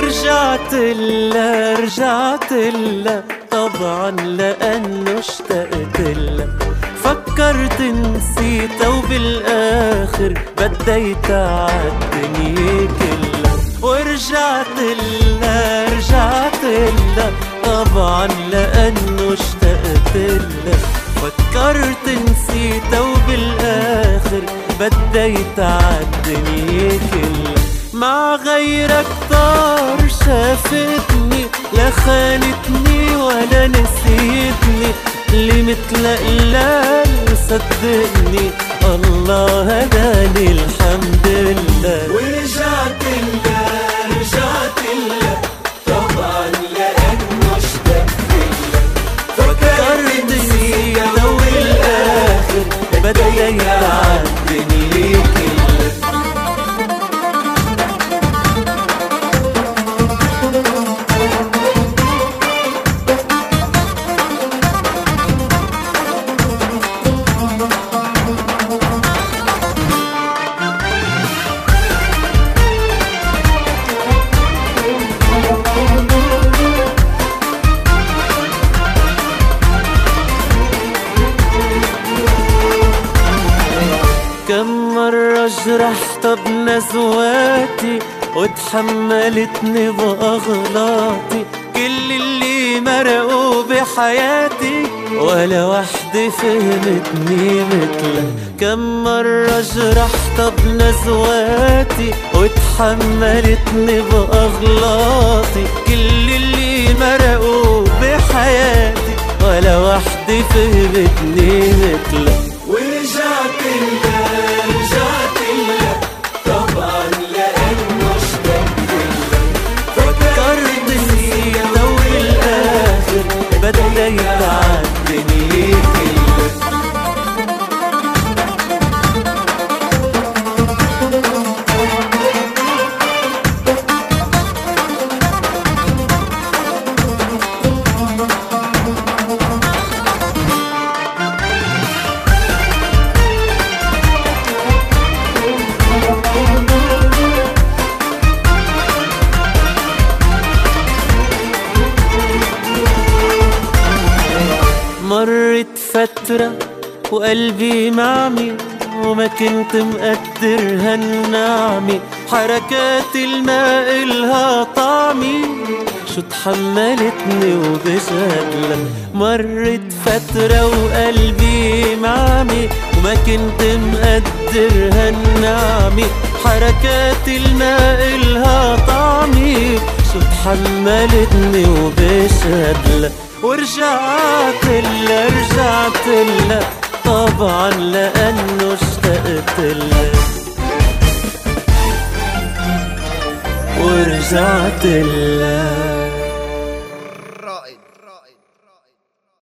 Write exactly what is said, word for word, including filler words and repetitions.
ورجعت لها رجعت لها طبعا لأنه اشتقت لها. فكرت نسيتها وبالآخر بديت عالدنيا كلها. ورجعت لها رجعت لها طبعا لأنه اشتقت لها. فكرت نسيتها وبالآخر بديت عالدنيا كلها. مع غيرك طار شافتني لا خانتني ولا نسيتني. اللي مثل قلال صدقني الله هداني الحمد لله. ورجعت لها رجعت لها طبعا لأنه اشتقت لها. فكرت نسيتها وبالآخر بديت عالدنيا كلها. كم مرة جرحت بنزواتي وتحملتني بأغلاطي. كل اللي مرقوا بحياتي ولا وحدة فهمتني مثلها. كم مرة جرحت بنزواتي وتحملتني بأغلاطي. كل اللي مرقوا بحياتي ولا وحدة فهمتني مثلها. ورجعت لها رجعت لها طبعا لأنه اشتقت لها. فكرت نسيتها وبالآخر بديت عالدنيا كلها. مرت فترة وقلبي معمي وما كنت مقدر هالنعمة. حركات الماء إلها طعمي شو تحملتني وبجدلها. مرت فترة وقلبي معمي وما كنت مقدر هالنعمة. حركات الماء إلها طعمي شو تحملتني وبجدلها. ورجعت لها رجعت لها طبعا لأنه اشتقت لها. ورجعت لها